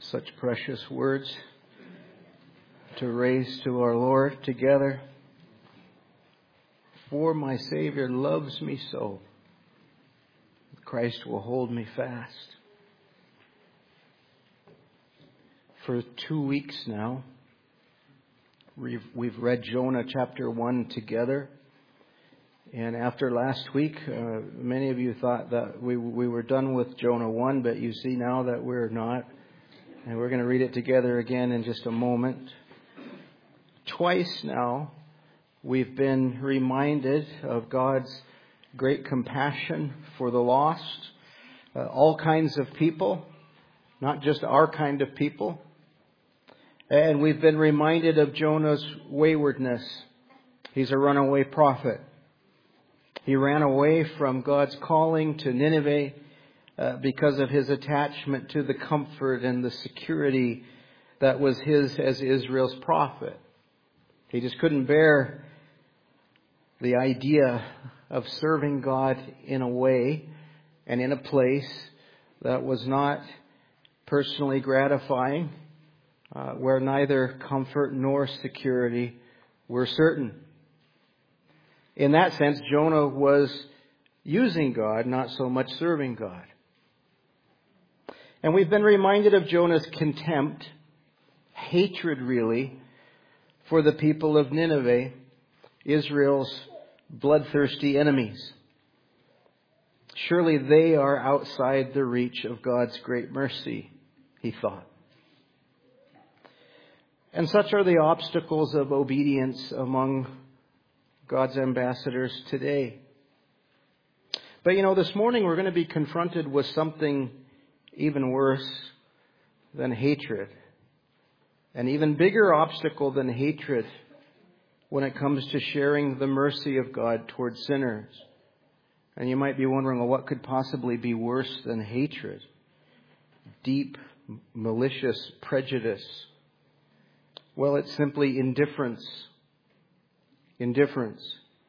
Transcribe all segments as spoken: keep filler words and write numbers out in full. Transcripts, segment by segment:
Such precious words to raise to our Lord together. For my Savior loves me so, Christ will hold me fast. For two weeks now, we've, we've read Jonah chapter one together. And after last week, uh, many of you thought that we, we were done with Jonah one, but you see now that we're not. And we're going to read it together again in just a moment. Twice now, we've been reminded of God's great compassion for the lost, uh, all kinds of people, not just our kind of people. And we've been reminded of Jonah's waywardness. He's a runaway prophet. He ran away from God's calling to Nineveh uh, because of his attachment to the comfort and the security that was his as Israel's prophet. He just couldn't bear the idea of serving God in a way and in a place that was not personally gratifying, uh, where neither comfort nor security were certain. In that sense, Jonah was using God, not so much serving God. And we've been reminded of Jonah's contempt, hatred really, for the people of Nineveh, Israel's bloodthirsty enemies. Surely they are outside the reach of God's great mercy, he thought. And such are the obstacles of obedience among God's ambassadors today. But you know, this morning we're going to be confronted with something even worse than hatred. An even bigger obstacle than hatred when it comes to sharing the mercy of God towards sinners. And you might be wondering, well, what could possibly be worse than hatred? Deep, malicious prejudice. Well, it's simply indifference. Indifference.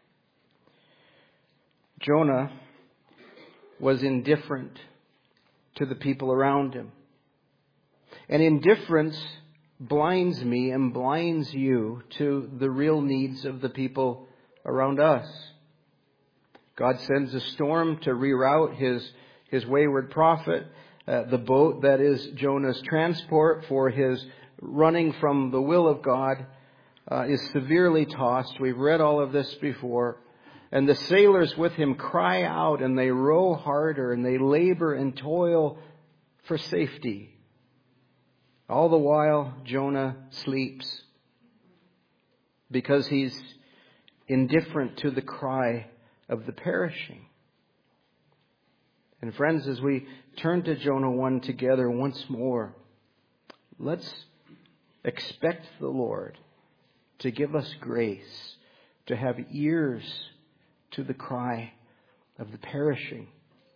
Jonah was indifferent to the people around him. And indifference blinds me and blinds you to the real needs of the people around us. God sends a storm to reroute his, his wayward prophet. Uh, the boat that is Jonah's transport for his running from the will of God uh, is severely tossed. We've read all of this before. And the sailors with him cry out and they row harder and they labor and toil for safety. All the while, Jonah sleeps because he's indifferent to the cry of the perishing. And friends, as we turn to Jonah one together once more, let's expect the Lord to give us grace to have ears to the cry of the perishing.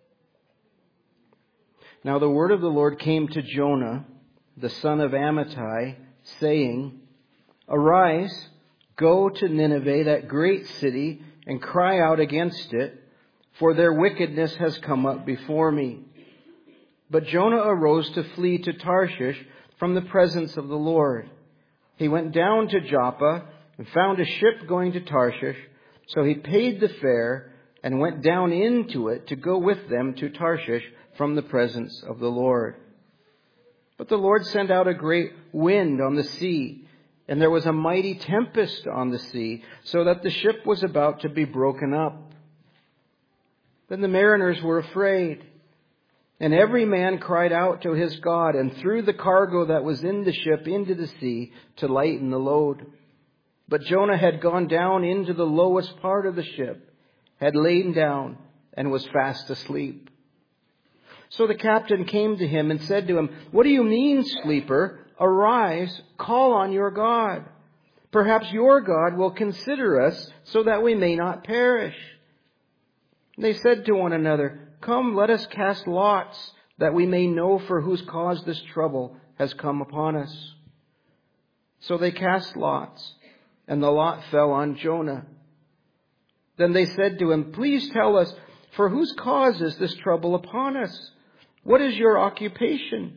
Now the word of the Lord came to Jonah, the son of Amittai, saying, Arise, go to Nineveh, that great city, and cry out against it, for their wickedness has come up before me. But Jonah arose to flee to Tarshish from the presence of the Lord. He went down to Joppa and found a ship going to Tarshish, so he paid the fare and went down into it to go with them to Tarshish from the presence of the Lord. But the Lord sent out a great wind on the sea, and there was a mighty tempest on the sea, so that the ship was about to be broken up. Then the mariners were afraid, and every man cried out to his God, and threw the cargo that was in the ship into the sea to lighten the load. But Jonah had gone down into the lowest part of the ship, had lain down, and was fast asleep. So the captain came to him and said to him, What do you mean, sleeper? Arise, call on your God. Perhaps your God will consider us so that we may not perish. And they said to one another, Come, let us cast lots, that we may know for whose cause this trouble has come upon us. So they cast lots, and the lot fell on Jonah. Then they said to him, Please tell us, for whose cause is this trouble upon us? What is your occupation?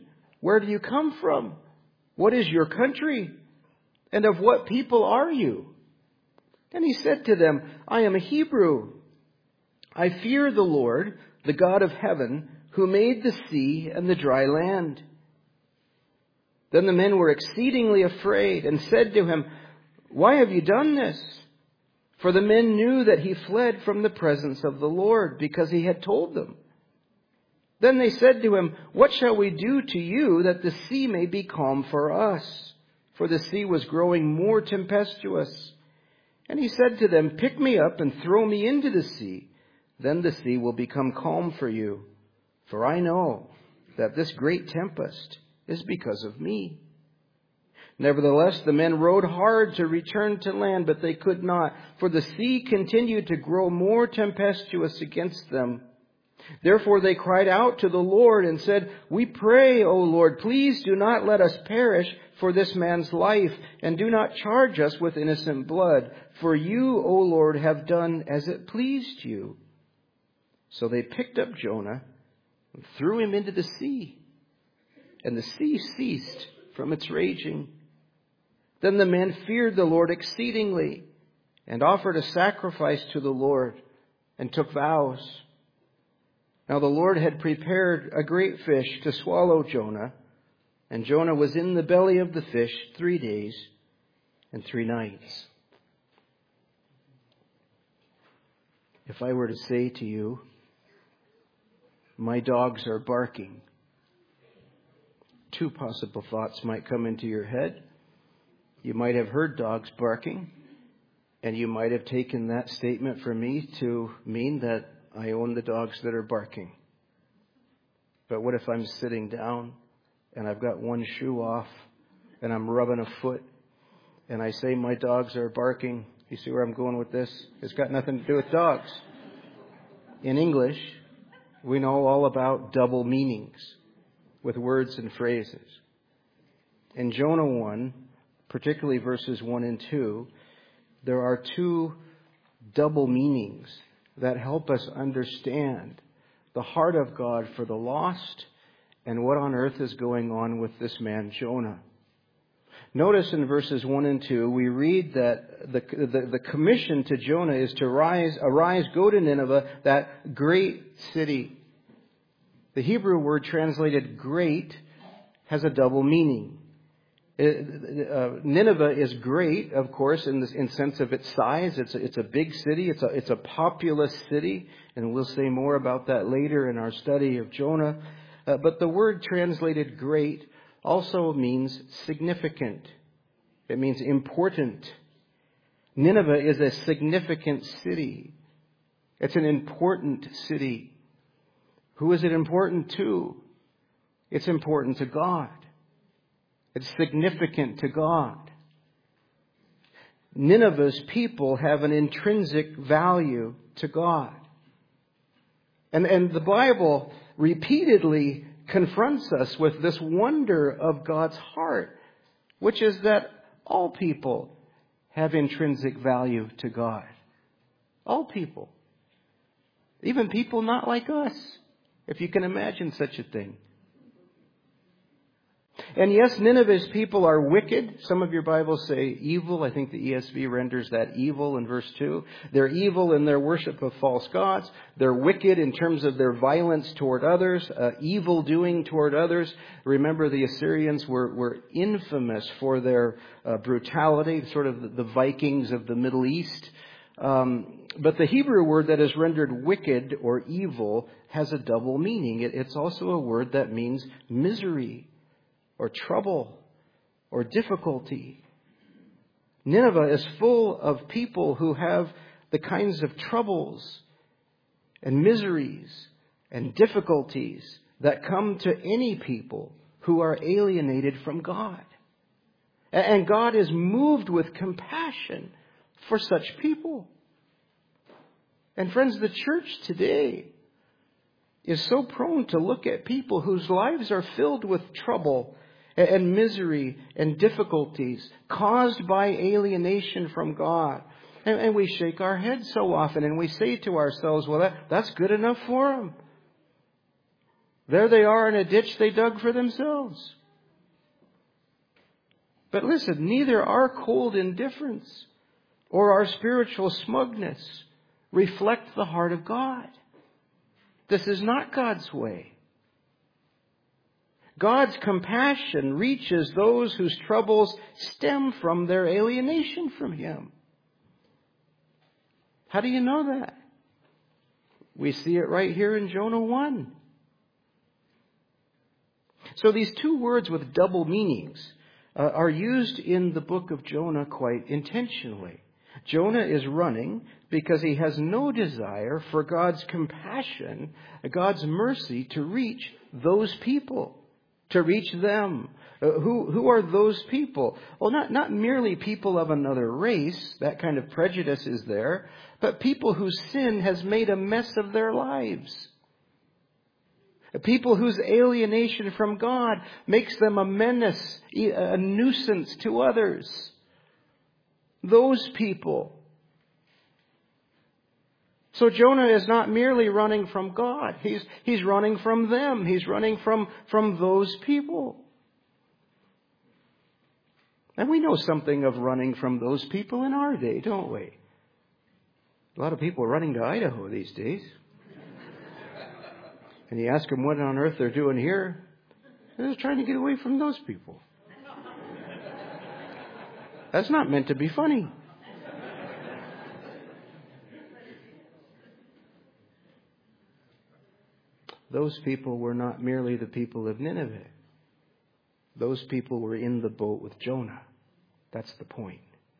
Where do you come from? What is your country? And of what people are you? And he said to them, I am a Hebrew. I fear the Lord, the God of heaven, who made the sea and the dry land. Then the men were exceedingly afraid and said to him, Why have you done this? For the men knew that he fled from the presence of the Lord, because he had told them. Then they said to him, What shall we do to you that the sea may be calm for us? For the sea was growing more tempestuous. And he said to them, Pick me up and throw me into the sea. Then the sea will become calm for you. For I know that this great tempest is because of me. Nevertheless, the men rowed hard to return to land, but they could not, for the sea continued to grow more tempestuous against them. Therefore they cried out to the Lord and said, We pray, O Lord, please do not let us perish for this man's life, and do not charge us with innocent blood. For you, O Lord, have done as it pleased you. So they picked up Jonah and threw him into the sea, and the sea ceased from its raging. Then the men feared the Lord exceedingly, and offered a sacrifice to the Lord, and took vows. Now the Lord had prepared a great fish to swallow Jonah, and Jonah was in the belly of the fish three days and three nights. If I were to say to you, my dogs are barking, two possible thoughts might come into your head. You might have heard dogs barking, and you might have taken that statement from me to mean that I own the dogs that are barking. But what if I'm sitting down and I've got one shoe off and I'm rubbing a foot and I say my dogs are barking? You see where I'm going with this? It's got nothing to do with dogs. In English, we know all about double meanings with words and phrases. In Jonah one, particularly verses one and two, there are two double meanings that help us understand the heart of God for the lost and what on earth is going on with this man Jonah. Notice in verses one and two, we read that the, the, the commission to Jonah is to rise, arise, go to Nineveh, that great city. The Hebrew word translated great has a double meaning. It, uh, Nineveh is great, of course, in the in sense of its size. It's a, it's a big city. It's a, it's a populous city. And we'll say more about that later in our study of Jonah. Uh, but the word translated great also means significant. It means important. Nineveh is a significant city. It's an important city. Who is it important to? It's important to God. It's significant to God. Nineveh's people have an intrinsic value to God. And, and the Bible repeatedly confronts us with this wonder of God's heart, which is that all people have intrinsic value to God. All people. Even people not like us, if you can imagine such a thing. And yes, Nineveh's people are wicked. Some of your Bibles say evil. I think the E S V renders that evil in verse two. They're evil in their worship of false gods. They're wicked in terms of their violence toward others, uh, evil doing toward others. Remember, the Assyrians were, were infamous for their uh, brutality, sort of the, the Vikings of the Middle East. Um, but the Hebrew word that is rendered wicked or evil has a double meaning. It, it's also a word that means misery, or trouble, or difficulty. Nineveh is full of people who have the kinds of troubles and miseries and difficulties that come to any people who are alienated from God. And God is moved with compassion for such people. And friends, the church today is so prone to look at people whose lives are filled with trouble and misery and difficulties caused by alienation from God. And, and we shake our heads so often and we say to ourselves, well, that, that's good enough for them. There they are in a ditch they dug for themselves. But listen, neither our cold indifference or our spiritual smugness reflect the heart of God. This is not God's way. God's compassion reaches those whose troubles stem from their alienation from Him. How do you know that? We see it right here in Jonah one. So these two words with double meanings uh, are used in the book of Jonah quite intentionally. Jonah is running because he has no desire for God's compassion, God's mercy to reach those people, to reach them. Uh, who, who are those people? Well, not, not merely people of another race, that kind of prejudice is there, but people whose sin has made a mess of their lives. People whose alienation from God makes them a menace, a nuisance to others. Those people. So Jonah is not merely running from God. He's, he's running from them. He's running from, from those people. And we know something of running from those people in our day, don't we? A lot of people are running to Idaho these days. And you ask them what on earth they're doing here. They're just trying to get away from those people. That's not meant to be funny. Those people were not merely the people of Nineveh. Those people were in the boat with Jonah. That's the point.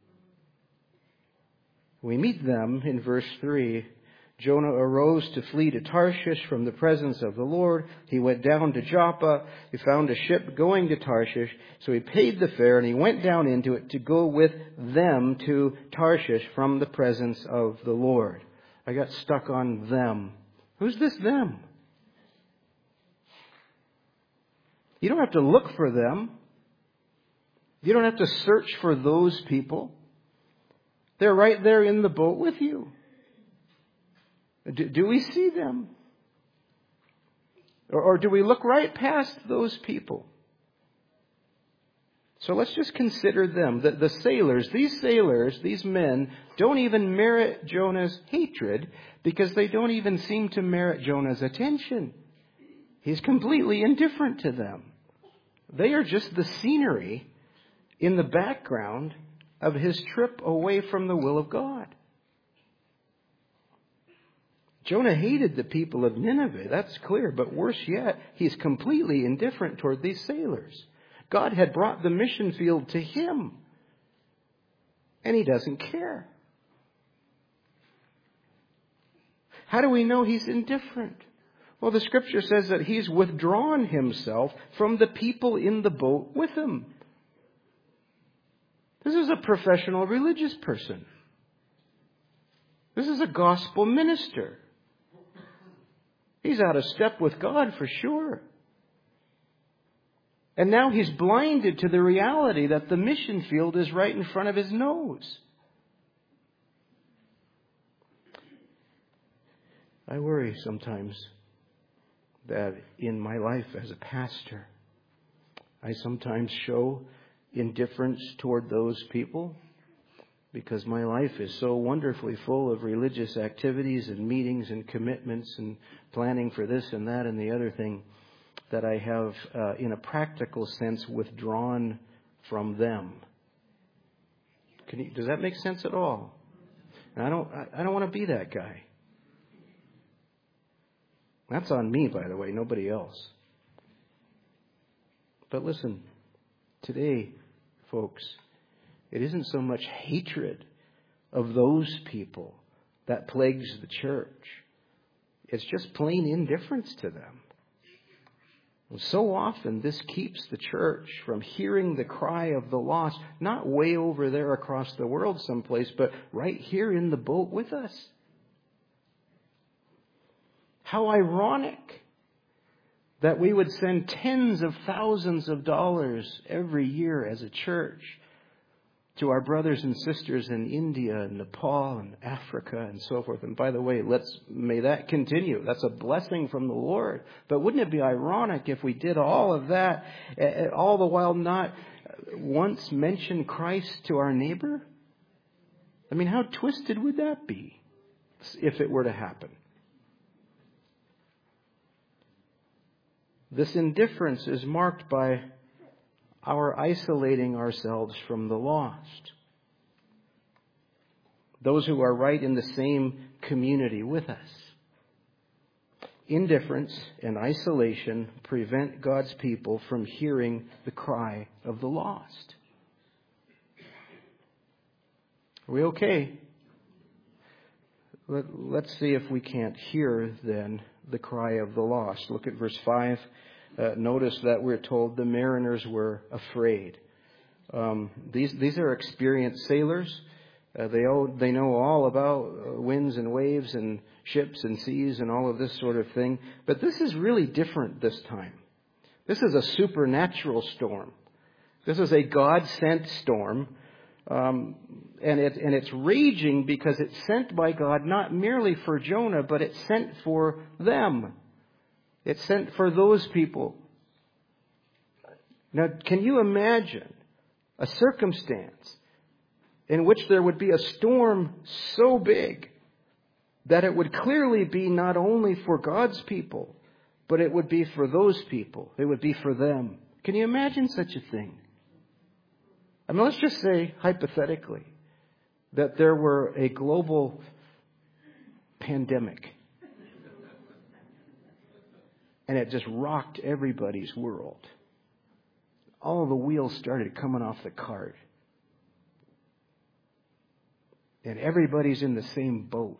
We meet them in verse three. Jonah arose to flee to Tarshish from the presence of the Lord. He went down to Joppa. He found a ship going to Tarshish. So he paid the fare and he went down into it to go with them to Tarshish from the presence of the Lord. I got stuck on them. Who's this them? You don't have to look for them. You don't have to search for those people. They're right there in the boat with you. Do, do we see them? Or, or do we look right past those people? So let's just consider them. The, the sailors, these sailors, these men, don't even merit Jonah's hatred because they don't even seem to merit Jonah's attention. He's completely indifferent to them. They are just the scenery in the background of his trip away from the will of God. Jonah hated the people of Nineveh, that's clear, but worse yet, he's completely indifferent toward these sailors. God had brought the mission field to him, and he doesn't care. How do we know he's indifferent? Well, the scripture says that he's withdrawn himself from the people in the boat with him. This is a professional religious person. This is a gospel minister. He's out of step with God for sure. And now he's blinded to the reality that the mission field is right in front of his nose. I worry sometimes that in my life as a pastor, I sometimes show indifference toward those people because my life is so wonderfully full of religious activities and meetings and commitments and planning for this and that and the other thing that I have, uh, in a practical sense, withdrawn from them. Can you, does that make sense at all? And I don't. I, I don't want to be that guy. That's on me, by the way, nobody else. But listen, today, folks, it isn't so much hatred of those people that plagues the church. It's just plain indifference to them. And so often this keeps the church from hearing the cry of the lost, not way over there across the world someplace, but right here in the boat with us. How ironic that we would send tens of thousands of dollars every year as a church to our brothers and sisters in India and Nepal and Africa and so forth. And by the way, let's may that continue. That's a blessing from the Lord. But wouldn't it be ironic if we did all of that, all the while not once mention Christ to our neighbor? I mean, how twisted would that be if it were to happen? This indifference is marked by our isolating ourselves from the lost. Those who are right in the same community with us. Indifference and isolation prevent God's people from hearing the cry of the lost. Are we okay? Let, let's see if we can't hear then the cry of the lost. Look at verse five. Uh, notice that we're told the mariners were afraid. Um, these these are experienced sailors. Uh, they all, they know all about winds and waves and ships and seas and all of this sort of thing. But this is really different this time. This is a supernatural storm. This is a God-sent storm. Um, and it and it's raging because it's sent by God not merely for Jonah, but it's sent for them. It's sent for those people. Now, can you imagine a circumstance in which there would be a storm so big that it would clearly be not only for God's people, but it would be for those people. It would be for them. Can you imagine such a thing? I mean, let's just say, hypothetically, that there were a global pandemic. And it just rocked everybody's world. All the wheels started coming off the cart. And everybody's in the same boat.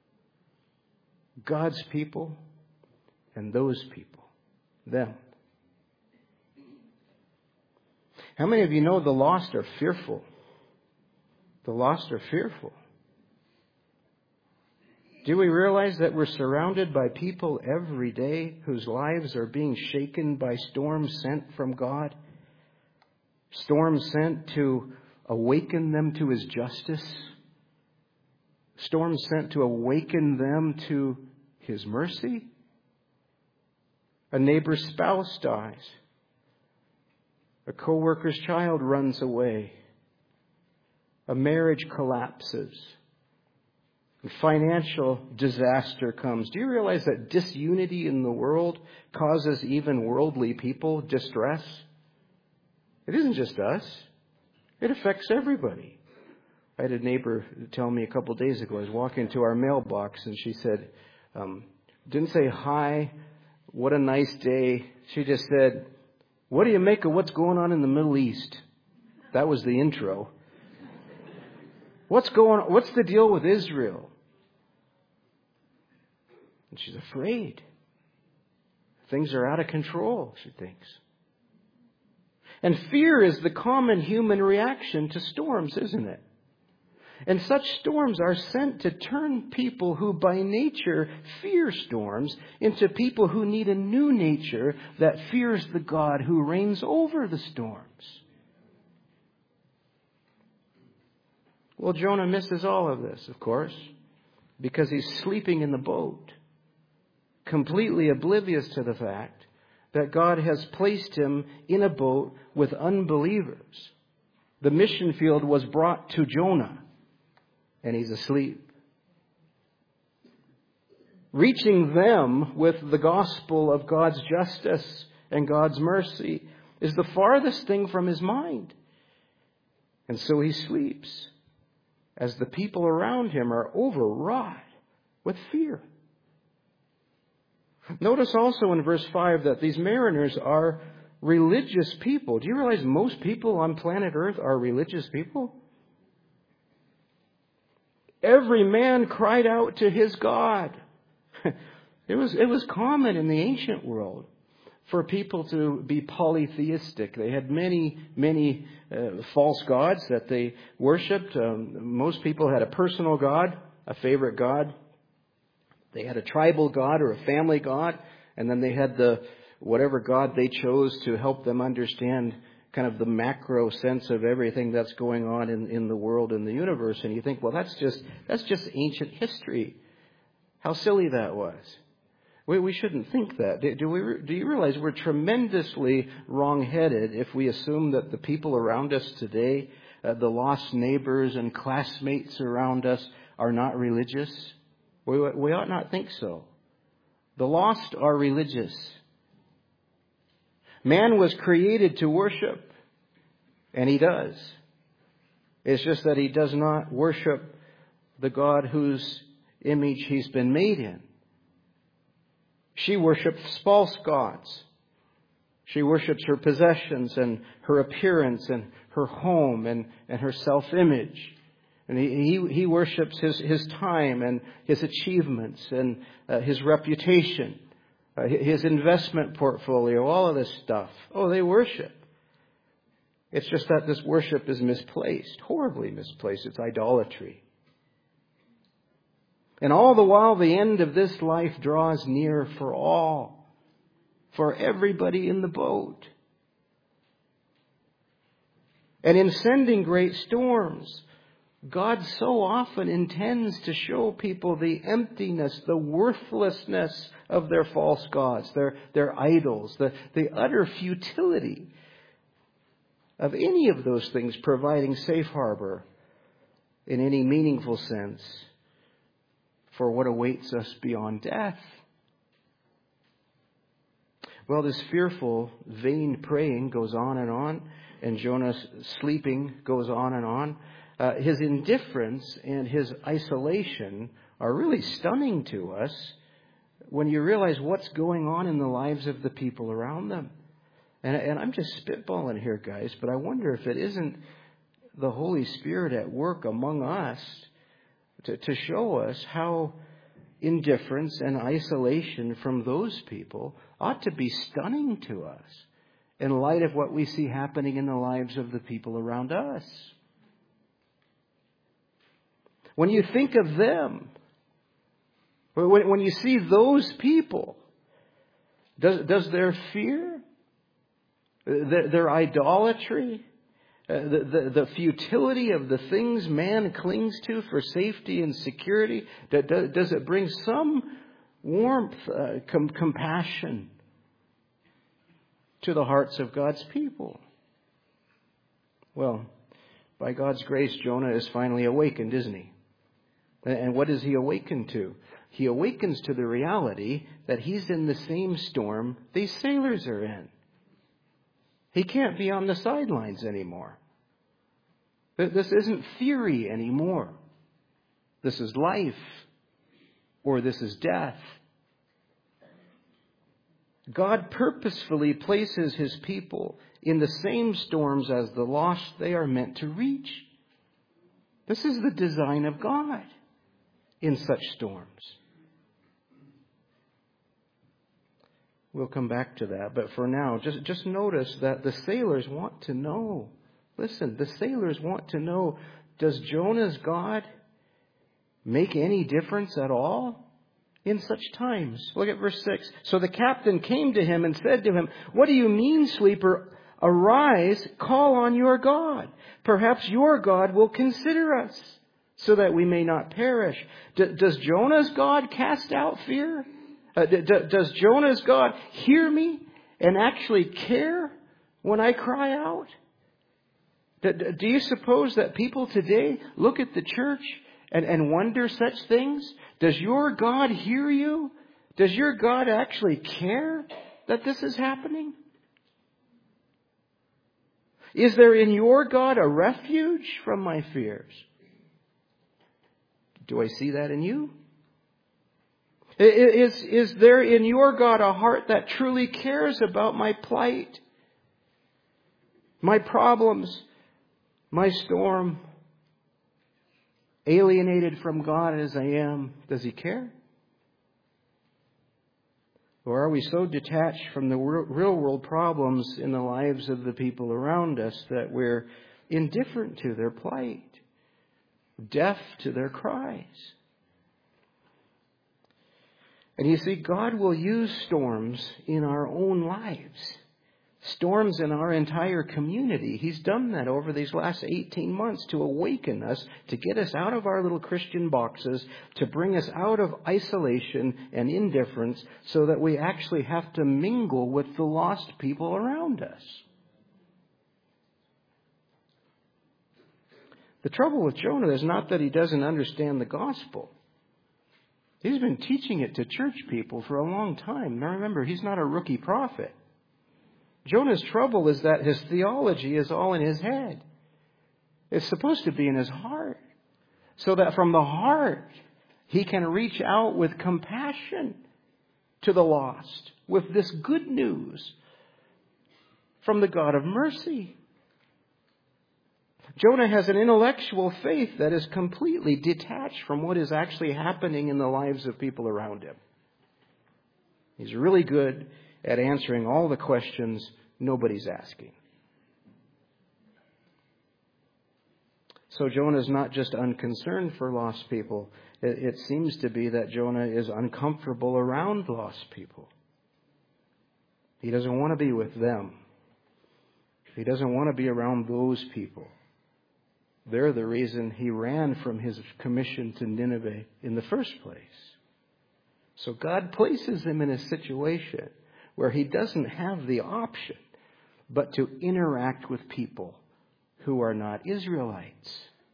God's people and those people. Them. How many of you know the lost are fearful? The lost are fearful. Do we realize that we're surrounded by people every day whose lives are being shaken by storms sent from God? Storms sent to awaken them to His justice. Storms sent to awaken them to His mercy. A neighbor's spouse dies. A co-worker's child runs away. A marriage collapses. Financial disaster comes. Do you realize that disunity in the world causes even worldly people distress? It isn't just us. It affects everybody. I had a neighbor tell me a couple of days ago, I was walking to our mailbox and she said, um, didn't say hi, what a nice day. She just said, what do you make of what's going on in the Middle East? That was the intro. What's going on? What's the deal with Israel? And she's afraid. Things are out of control, she thinks. And fear is the common human reaction to storms, isn't it? And such storms are sent to turn people who by nature fear storms into people who need a new nature that fears the God who reigns over the storms. Well, Jonah misses all of this, of course, because he's sleeping in the boat, completely oblivious to the fact that God has placed him in a boat with unbelievers. The mission field was brought to Jonah, and he's asleep. Reaching them with the gospel of God's justice and God's mercy is the farthest thing from his mind. And so he sleeps as the people around him are overwrought with fear. Notice also in verse five that these mariners are religious people. Do you realize most people on planet Earth are religious people? Every man cried out to his God. It was, it was common in the ancient world for people to be polytheistic. They had many, many uh, false gods that they worshipped. Um, most people had a personal god, a favorite god. They had a tribal god or a family god. And then they had the whatever god they chose to help them understand kind of the macro sense of everything that's going on in, in the world and the universe. And you think, well, that's just that's just ancient history. How silly that was. We, we shouldn't think that. Do, do, we, do you realize we're tremendously wrong-headed if we assume that the people around us today, uh, the lost neighbors and classmates around us, are not religious? We, we ought not think so. The lost are religious. Man was created to worship, and he does. It's just that he does not worship the God whose image he's been made in. She worships false gods. She worships her possessions and her appearance and her home and, and her self-image. And he, he, he worships his, his time and his achievements and uh, his reputation, uh, his investment portfolio, all of this stuff. Oh, they worship. It's just that this worship is misplaced, horribly misplaced. It's idolatry. And all the while, the end of this life draws near for all, for everybody in the boat. And in sending great storms, God so often intends to show people the emptiness, the worthlessness of their false gods, their, their idols, the, the utter futility of any of those things providing safe harbor in any meaningful sense for what awaits us beyond death. Well, this fearful, vain praying goes on and on, and Jonah's sleeping goes on and on. Uh, his indifference and his isolation are really stunning to us when you realize what's going on in the lives of the people around them. And, and I'm just spitballing here, guys, but I wonder if it isn't the Holy Spirit at work among us to, to show us how indifference and isolation from those people ought to be stunning to us in light of what we see happening in the lives of the people around us. When you think of them, when, when you see those people, does, does their fear, their, their idolatry, uh, the, the, the futility of the things man clings to for safety and security, does, does it bring some warmth, uh, com- compassion to the hearts of God's people? Well, by God's grace, Jonah is finally awakened, isn't he? And what is he awakened to? He awakens to the reality that he's in the same storm these sailors are in. He can't be on the sidelines anymore. This isn't theory anymore. This is life, or this is death. God purposefully places his people in the same storms as the lost they are meant to reach. This is the design of God in such storms. We'll come back to that, but for now, just, just notice that the sailors want to know. Listen, the sailors want to know, does Jonah's God make any difference at all in such times? Look at verse six. So the captain came to him and said to him, "What do you mean, sleeper? Arise, call on your God. Perhaps your God will consider us, so that we may not perish." D- does Jonah's God cast out fear? Uh, d- d- does Jonah's God hear me and actually care when I cry out? D- d- do you suppose that people today look at the church and, and wonder such things? Does your God hear you? Does your God actually care that this is happening? Is there in your God a refuge from my fears? Do I see that in you? Is, is there in your God a heart that truly cares about my plight, my problems, my storm? Alienated from God as I am, does he care? Or are we so detached from the real world problems in the lives of the people around us that we're indifferent to their plight, deaf to their cries? And you see, God will use storms in our own lives storms in our entire community. He's done that over these last eighteen months to awaken us, to get us out of our little Christian boxes, to bring us out of isolation and indifference so that we actually have to mingle with the lost people around us. The trouble with Jonah is not that he doesn't understand the gospel. He's been teaching it to church people for a long time. Now remember, he's not a rookie prophet. Jonah's trouble is that his theology is all in his head. It's supposed to be in his heart. So that from the heart, he can reach out with compassion to the lost, with this good news from the God of mercy. Jonah has an intellectual faith that is completely detached from what is actually happening in the lives of people around him. He's really good at answering all the questions nobody's asking. So Jonah is not just unconcerned for lost people. It, it seems to be that Jonah is uncomfortable around lost people. He doesn't want to be with them. He doesn't want to be around those people. They're the reason he ran from his commission to Nineveh in the first place. So God places him in a situation where he doesn't have the option but to interact with people who are not Israelites.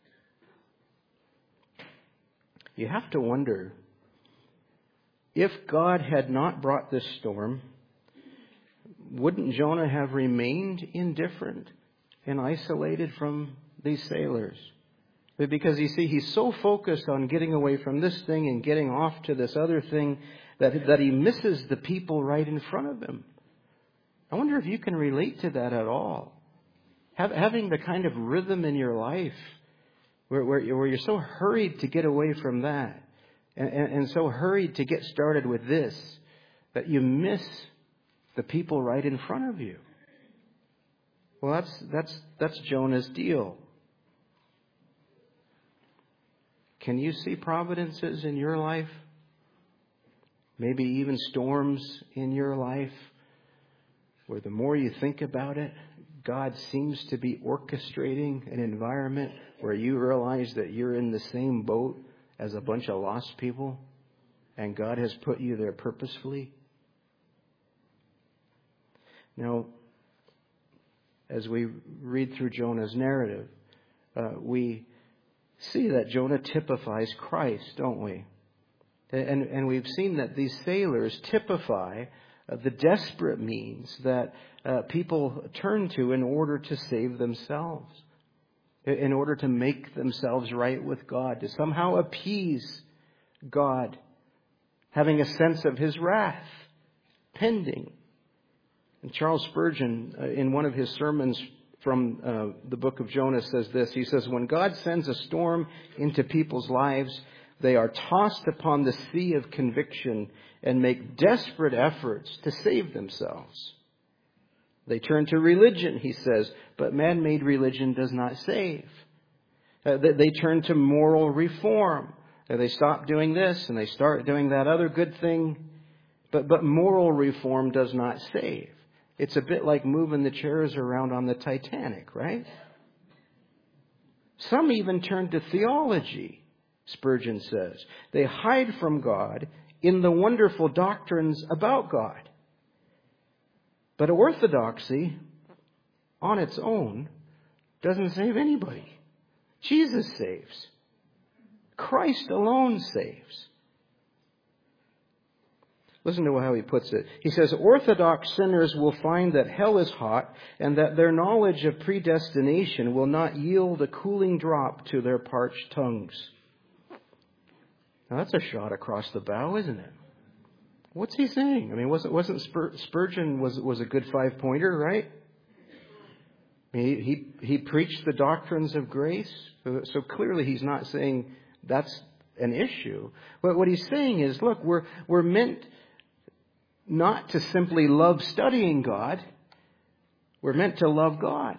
You have to wonder, if God had not brought this storm, wouldn't Jonah have remained indifferent and isolated from these sailors? But because you see, he's so focused on getting away from this thing and getting off to this other thing that, that he misses the people right in front of him. I wonder if you can relate to that at all. Have, having the kind of rhythm in your life where, where, where you're so hurried to get away from that and, and, and so hurried to get started with this that you miss the people right in front of you. Well, that's that's that's Jonah's deal. Can you see providences in your life? Maybe even storms in your life where the more you think about it, God seems to be orchestrating an environment where you realize that you're in the same boat as a bunch of lost people and God has put you there purposefully. Now, as we read through Jonah's narrative, uh, we see that Jonah typifies Christ, don't we? And, and we've seen that these sailors typify uh, the desperate means that uh, people turn to in order to save themselves, in order to make themselves right with God, to somehow appease God, having a sense of his wrath pending. And Charles Spurgeon, uh, in one of his sermons from uh, the book of Jonah, says this. He says, when God sends a storm into people's lives, they are tossed upon the sea of conviction and make desperate efforts to save themselves. They turn to religion, he says, but man-made religion does not save. Uh, they, they turn to moral reform. Uh, they stop doing this and they start doing that other good thing. But, but moral reform does not save. It's a bit like moving the chairs around on the Titanic, right? Some even turn to theology, Spurgeon says. They hide from God in the wonderful doctrines about God. But orthodoxy, on its own, doesn't save anybody. Jesus saves. Christ alone saves. Listen to how he puts it. He says, Orthodox sinners will find that hell is hot and that their knowledge of predestination will not yield a cooling drop to their parched tongues. Now that's a shot across the bow, isn't it? What's he saying? I mean, wasn't wasn't Spur- Spurgeon was was a good five pointer, right? I mean, he he he preached the doctrines of grace, so, so clearly he's not saying that's an issue. But what he's saying is, look, we're we're meant not to simply love studying God. We're meant to love God.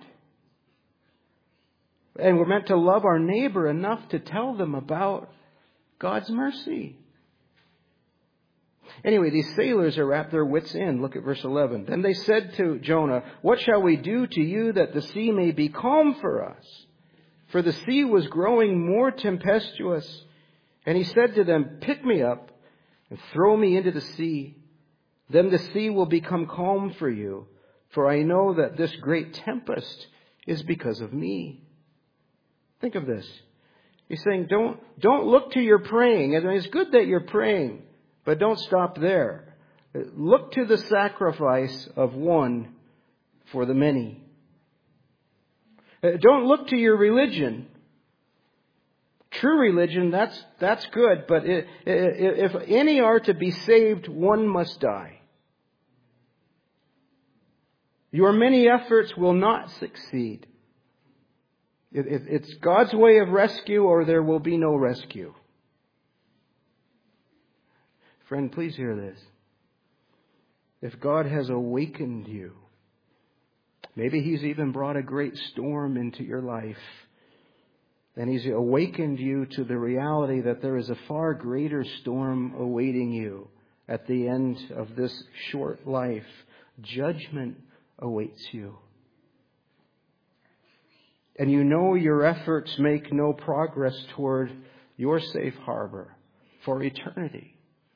And we're meant to love our neighbor enough to tell them about God's mercy. Anyway, these sailors are at their wits' end. Look at verse eleven. Then they said to Jonah, "What shall we do to you that the sea may be calm for us?" For the sea was growing more tempestuous. And he said to them, "Pick me up and throw me into the sea. Then the sea will become calm for you. For I know that this great tempest is because of me." Think of this. He's saying, don't, don't look to your praying. And it's good that you're praying, but don't stop there. Look to the sacrifice of one for the many. Don't look to your religion. True religion, that's, that's good, but it, if any are to be saved, one must die. Your many efforts will not succeed. It, it, it's God's way of rescue, or there will be no rescue. Friend, please hear this. If God has awakened you, maybe He's even brought a great storm into your life, and He's awakened you to the reality that there is a far greater storm awaiting you at the end of this short life. Judgment awaits you. And you know your efforts make no progress toward your safe harbor for eternity.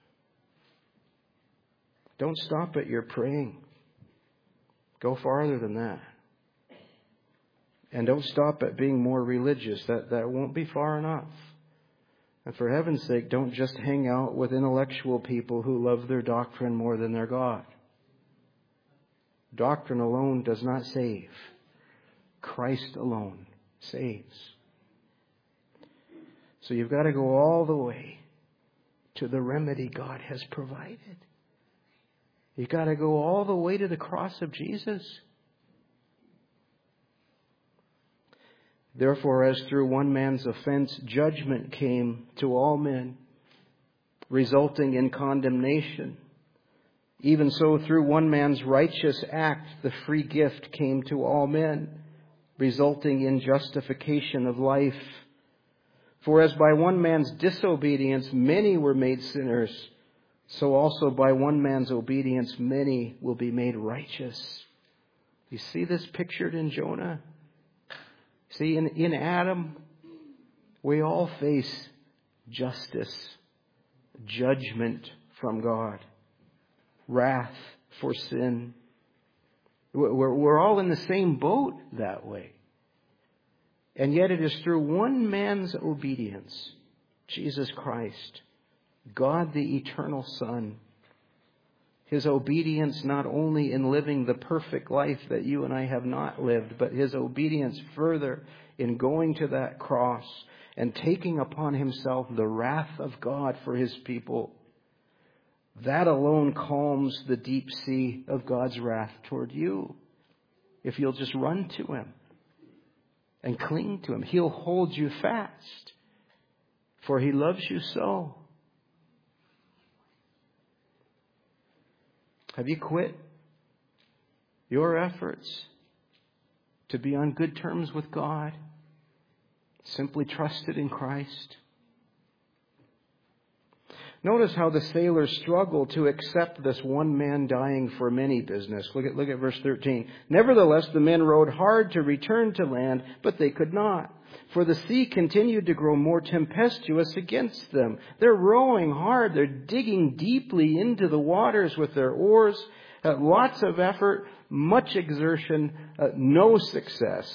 Don't stop at your praying. Go farther than that. And don't stop at being more religious. That, that won't be far enough. And for heaven's sake, don't just hang out with intellectual people who love their doctrine more than their God. Doctrine alone does not save. Christ alone saves. So you've got to go all the way to the remedy God has provided. You've got to go all the way to the cross of Jesus. Therefore, as through one man's offense, judgment came to all men, resulting in condemnation, even so through one man's righteous act, the free gift came to all men, resulting in justification of life. For as by one man's disobedience many were made sinners, so also by one man's obedience many will be made righteous. You see this pictured in Jonah? See, in, in Adam, we all face justice, judgment from God, wrath for sin. We're, we're all in the same boat that way. And yet it is through one man's obedience, Jesus Christ, God the eternal Son, His obedience not only in living the perfect life that you and I have not lived, but His obedience further in going to that cross and taking upon Himself the wrath of God for His people. That alone calms the deep sea of God's wrath toward you. If you'll just run to Him and cling to Him, He'll hold you fast, for He loves you so. Have you quit your efforts to be on good terms with God? Simply trusted in Christ? Notice how the sailors struggle to accept this one man dying for many business. Look at, look at verse thirteen. Nevertheless, the men rowed hard to return to land, but they could not. For the sea continued to grow more tempestuous against them. They're rowing hard. They're digging deeply into the waters with their oars. Uh, lots of effort, much exertion, uh, no success.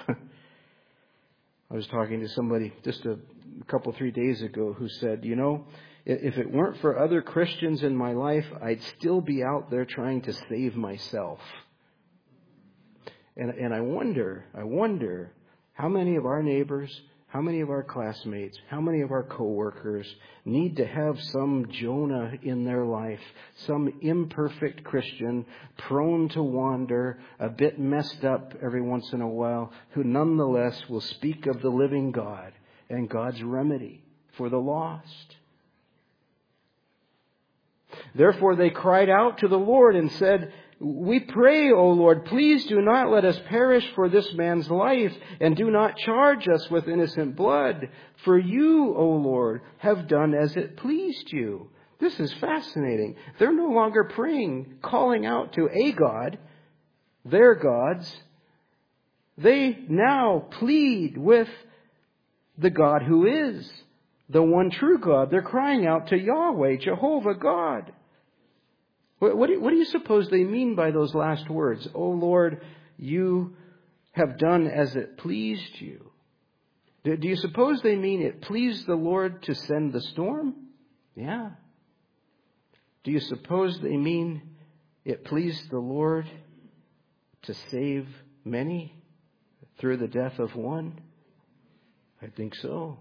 I was talking to somebody just a couple, three days ago who said, you know, if it weren't for other Christians in my life, I'd still be out there trying to save myself. And, and I wonder, I wonder how many of our neighbors, how many of our classmates, how many of our coworkers need to have some Jonah in their life, some imperfect Christian, prone to wander, a bit messed up every once in a while, who nonetheless will speak of the living God and God's remedy for the lost. Therefore they cried out to the Lord and said, we pray, O Lord, please do not let us perish for this man's life, and do not charge us with innocent blood. For you, O Lord, have done as it pleased you. This is fascinating. They're no longer praying, calling out to a God, their gods. They now plead with the God who is the one true God. They're crying out to Yahweh, Jehovah God. What, what, do, what do you suppose they mean by those last words? "O Lord, you have done as it pleased you." Do, do you suppose they mean it pleased the Lord to send the storm? Yeah. Do you suppose they mean it pleased the Lord to save many through the death of one? I think so.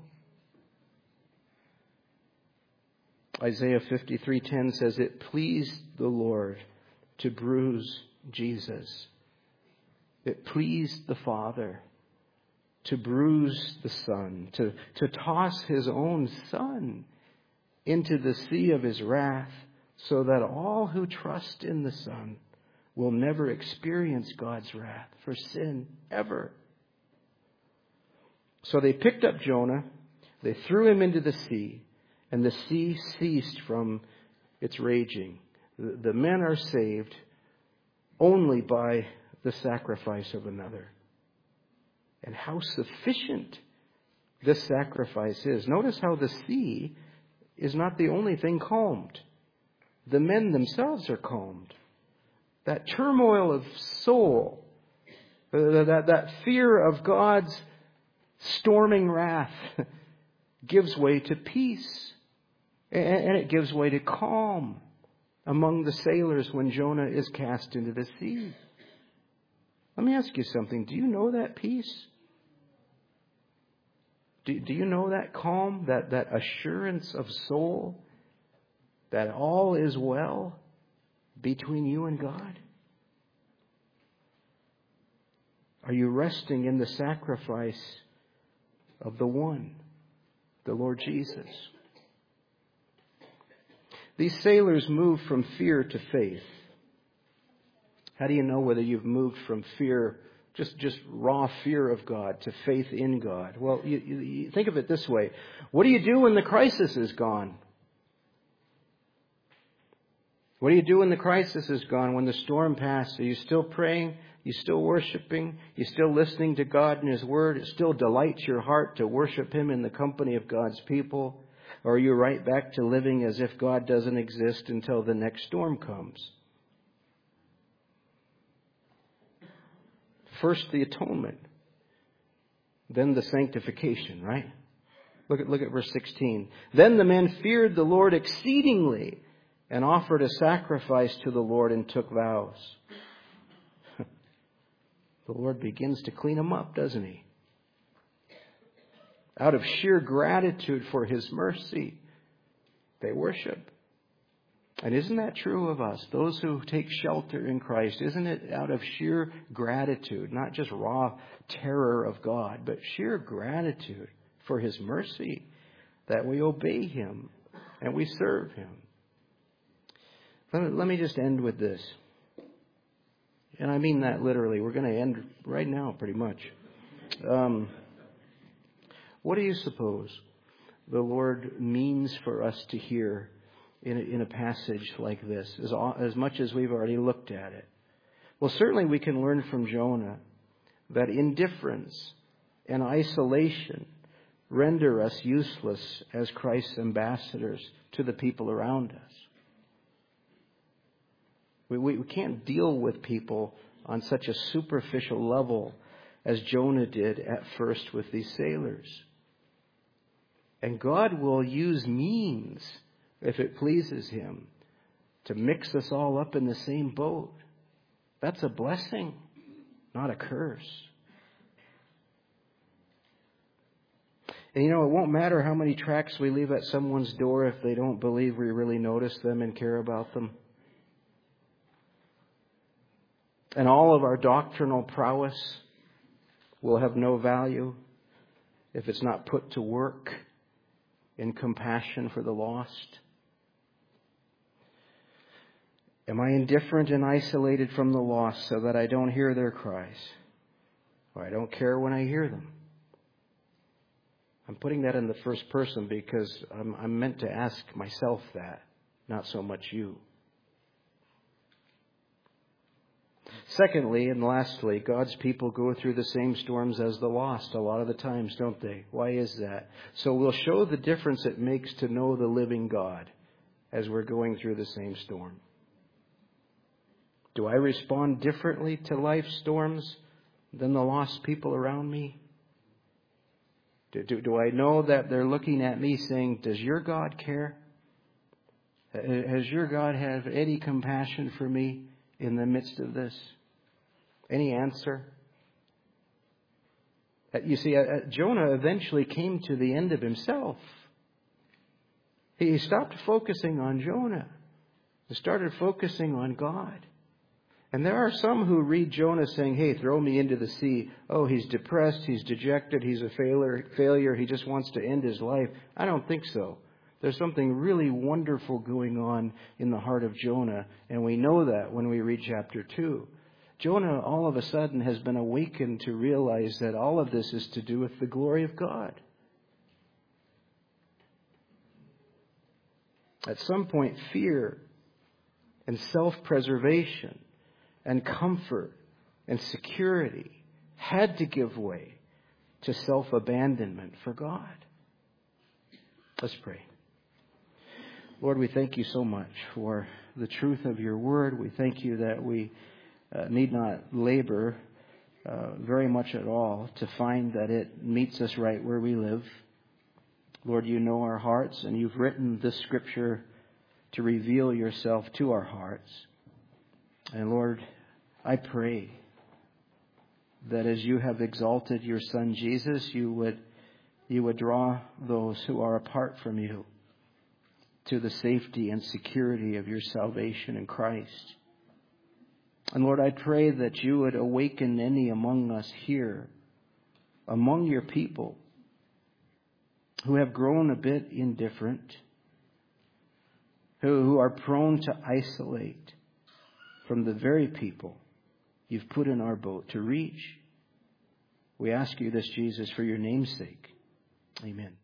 Isaiah fifty-three ten says, "It pleased the Lord to bruise Jesus." It pleased the Father to bruise the Son, to, to toss His own Son into the sea of His wrath, so that all who trust in the Son will never experience God's wrath for sin, ever. So they picked up Jonah, they threw him into the sea, and the sea ceased from its raging. The men are saved only by the sacrifice of another. And how sufficient this sacrifice is. Notice how the sea is not the only thing calmed. The men themselves are calmed. That turmoil of soul, that, that, that fear of God's storming wrath gives way to peace. And it gives way to calm among the sailors when Jonah is cast into the sea. Let me ask you something. Do you know that peace? Do, do you know that calm, that, that assurance of soul, that all is well between you and God? Are you resting in the sacrifice of the one, the Lord Jesus? These sailors moved from fear to faith. How do you know whether you've moved from fear, just, just raw fear of God, to faith in God? Well, you, you, you think of it this way. What do you do when the crisis is gone? What do you do when the crisis is gone, when the storm passes? Are you still praying? Are you still worshiping? Are you still listening to God and His Word? It still delights your heart to worship Him in the company of God's people? Or are you right back to living as if God doesn't exist until the next storm comes? First the atonement, then the sanctification, right? Look at, look at verse sixteen. Then the men feared the Lord exceedingly and offered a sacrifice to the Lord and took vows. The Lord begins to clean them up, doesn't He? Out of sheer gratitude for His mercy, they worship. And isn't that true of us? Those who take shelter in Christ, isn't it out of sheer gratitude, not just raw terror of God, but sheer gratitude for His mercy that we obey Him and we serve Him? Let me, let me just end with this. And I mean that literally. We're going to end right now, pretty much. Um, what do you suppose the Lord means for us to hear in a, in a passage like this, as, as much as we've already looked at it? Well, certainly we can learn from Jonah that indifference and isolation render us useless as Christ's ambassadors to the people around us. We, we, we can't deal with people on such a superficial level as Jonah did at first with these sailors. And God will use means, if it pleases Him, to mix us all up in the same boat. That's a blessing, not a curse. And you know, it won't matter how many tracts we leave at someone's door if they don't believe we really notice them and care about them. And all of our doctrinal prowess will have no value if it's not put to work in compassion for the lost. Am I indifferent and isolated from the lost so that I don't hear their cries? Or I don't care when I hear them? I'm putting that in the first person because I'm, I'm meant to ask myself that. not so much you. Secondly, and lastly, God's people go through the same storms as the lost a lot of the times, don't they? Why is that? So we'll show the difference it makes to know the living God as we're going through the same storm. Do I respond differently to life's storms than the lost people around me? Do, do, do I know that they're looking at me saying, does your God care? Has your God have any compassion for me in the midst of this? Any answer? You see, Jonah eventually came to the end of himself. He stopped focusing on Jonah and started focusing on God. And there are some who read Jonah saying, hey, throw me into the sea. Oh, he's depressed, he's dejected, he's a failure, failure, he just wants to end his life. I don't think so. There's something really wonderful going on in the heart of Jonah, and we know that when we read chapter two. Jonah all of a sudden has been awakened to realize that all of this is to do with the glory of God. At some point, fear and self-preservation and comfort and security had to give way to self-abandonment for God. Let's pray. Lord, we thank you so much for the truth of your word. We thank you that we uh, need not labor uh, very much at all to find that it meets us right where we live. Lord, you know our hearts, and you've written this scripture to reveal yourself to our hearts. And Lord, I pray that as you have exalted your Son Jesus, you would you would draw those who are apart from you to the safety and security of your salvation in Christ. And Lord, I pray that you would awaken any among us here, among your people, who have grown a bit indifferent, who, who are prone to isolate from the very people you've put in our boat to reach. We ask you this, Jesus, for your name's sake. Amen.